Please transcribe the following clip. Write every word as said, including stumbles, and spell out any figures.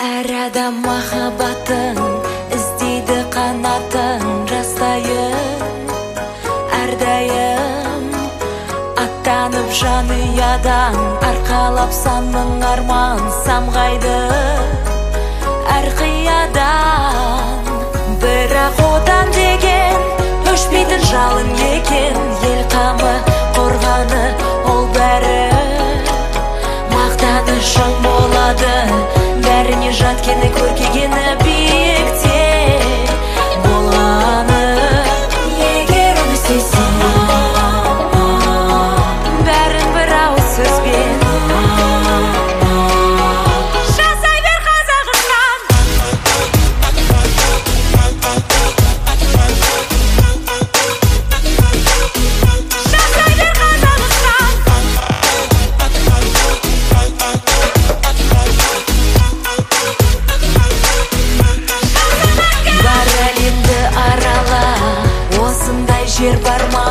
Әр адам махаббатын іздейді қанатын жастайым, әрдайым аттанып жанұядан арқалап сан мың арман самғайды әр қиядан. Бірақ отан деген өшпейтін жалын екен, ел қамы қорғаны ол бәрі мақтанышың болады. Бәріне жаткені көркегені биікте болғаны, егер оны сезсең бәрін бір ауыз сөзбен жасай бер Қазақстан. Жасай бер Қазақстан. Бар әлемді арала, осындай жер бар ма?